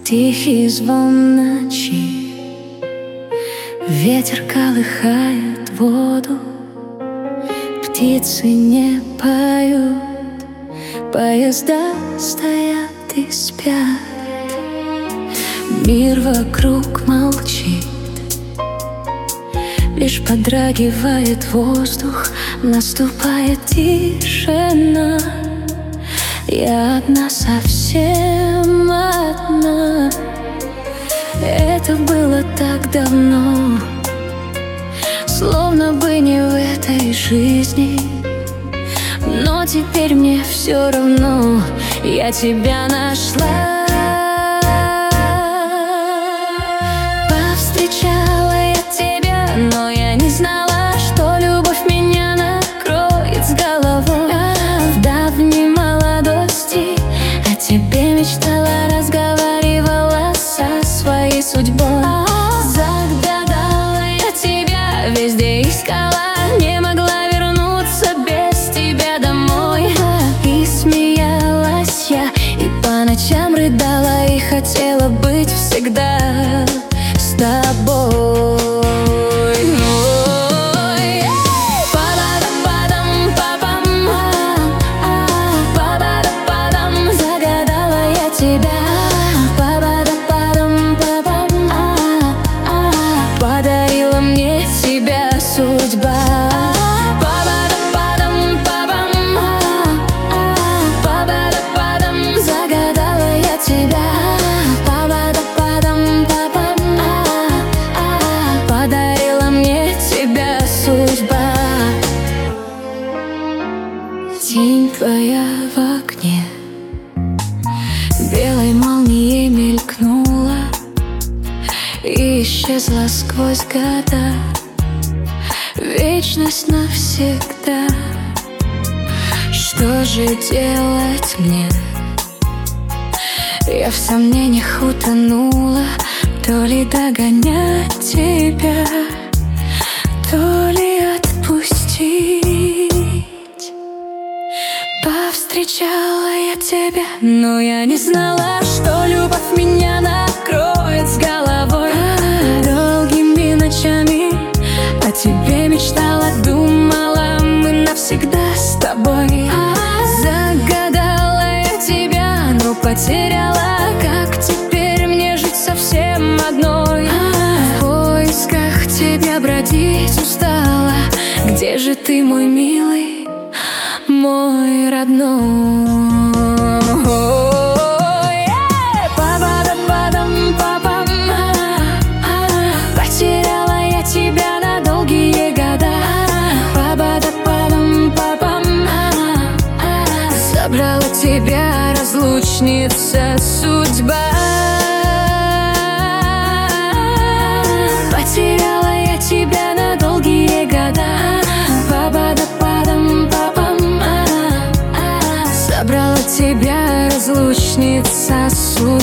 Тихий звон ночи, ветер колыхает воду, птицы не поют, поезда стоят и спят. Мир вокруг молчит, лишь подрагивает воздух, наступает тишина. Я одна, совсем одна. Это было так давно, словно бы не в этой жизни. Но теперь мне все равно, я тебя нашла. Повстречала я тебя, но я не знала, что любовь меня накроет с головой. В давней молодости о тебе мечтала, разговаривала со своей судьбой. Загадала я тебя, везде искала, не могла вернуться без тебя домой. И смеялась я, и по ночам рыдала, и хотела быть всегда с тобой. Подарила мне тебя судьба. Загадала я тебя. Подарила мне тебя судьба. Тень твоя в окне белой молнией мелькнула и исчезла сквозь года, вечность навсегда. Что же делать мне? Я в сомнениях утонула, то ли догонять тебя, то ли отпустить. Повстречала я тебя, но я не знала, что любовь меня накроет с головой. Долгими ночами о тебе мечтала, думала, мы навсегда с тобой. Загадала я тебя, но потеряла. Как теперь мне жить совсем одной? В поисках тебя бродить устала. Где же ты, мой милый, мой родной? Потеряла я тебя на долгие года. Забрала тебя, разлучница, судьба. Потеряла я тебя на долгие года. Забрала тебя, разлучница, судьба.